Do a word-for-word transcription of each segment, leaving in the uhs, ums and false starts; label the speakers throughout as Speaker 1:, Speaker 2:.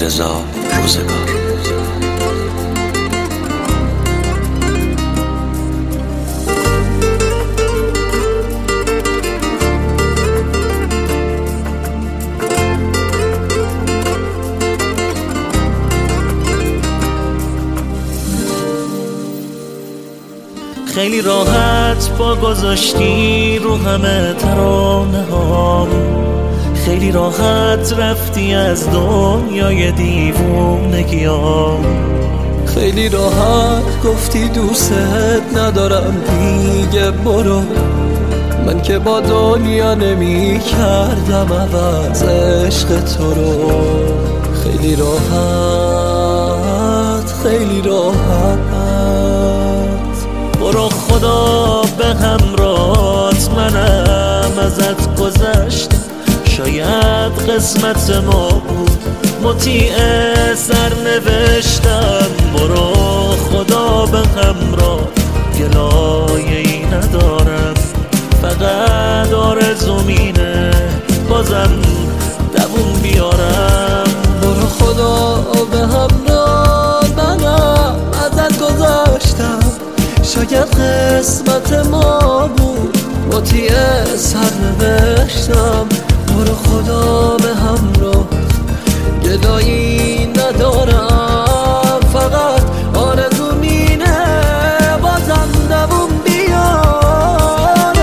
Speaker 1: انتظار روزگار.
Speaker 2: خیلی راحت با گذاشتی رو همه ترانه ها، خیلی راحت رفتی از دنیای دیوونگی ها،
Speaker 3: خیلی راحت گفتی دوست ندارم دیگه برو. من که با دنیا نمی کردم عوض عشق تو رو. خیلی راحت خیلی راحت
Speaker 2: برو خدا به همراهت، منم ازت گذشتم، شاید قسمت ما بود مطیع سرنوشتم. برو خدا به همراه، گلایه‌ای ندارم، فقط آرزوم اینه بازم دووم بیارم.
Speaker 3: برو خدا به همراه، منم ازت گذشتم، شاید قسمت ما بود مطیع سرنوشتم. برو خدا به همراه، گدایی ندارم، فقط آرزوم اینه بازم دووم بیارم.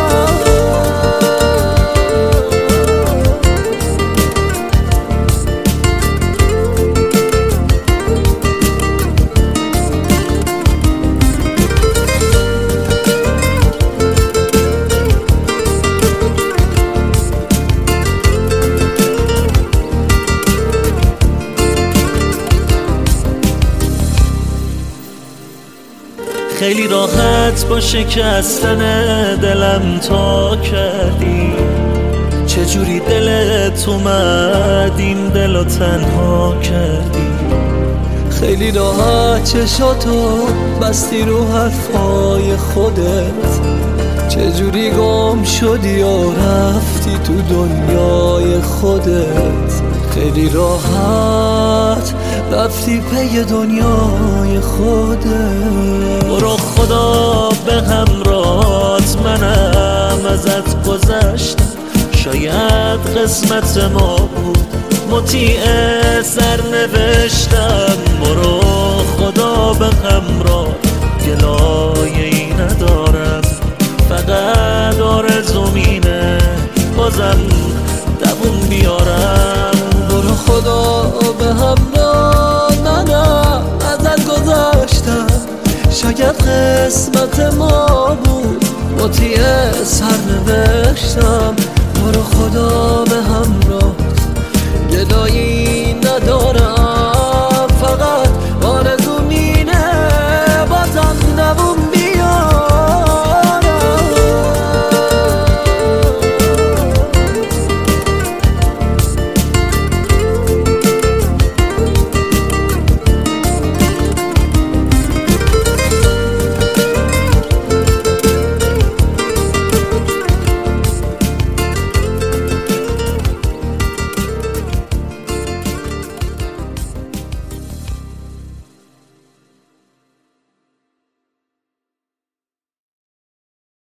Speaker 2: خیلی راحت با شکستن دلم تا کردی، چجوری دلت اومد این دلو تنها کردی.
Speaker 3: خیلی راحت چشاتو بستی رو حرفای خودت، چجوری گم شدی و رفتی تو دنیای خودت. خیلی راحت رفتی پی دنیای خودت.
Speaker 2: برو خدا به همراهت، منم ازت گذشتم، شاید قسمت ما بود مطیع سرنوشتم. برو خدا به همراه، گلایه‌ای ندارم، فقط آرزوم اینه بازم دووم بیارم.
Speaker 3: برو خدا به همراه، منم ازت گذشتم، شاید قسمت ما بود مطیع سرنوشتم. برو خدا به همراه، گدایی ندارم.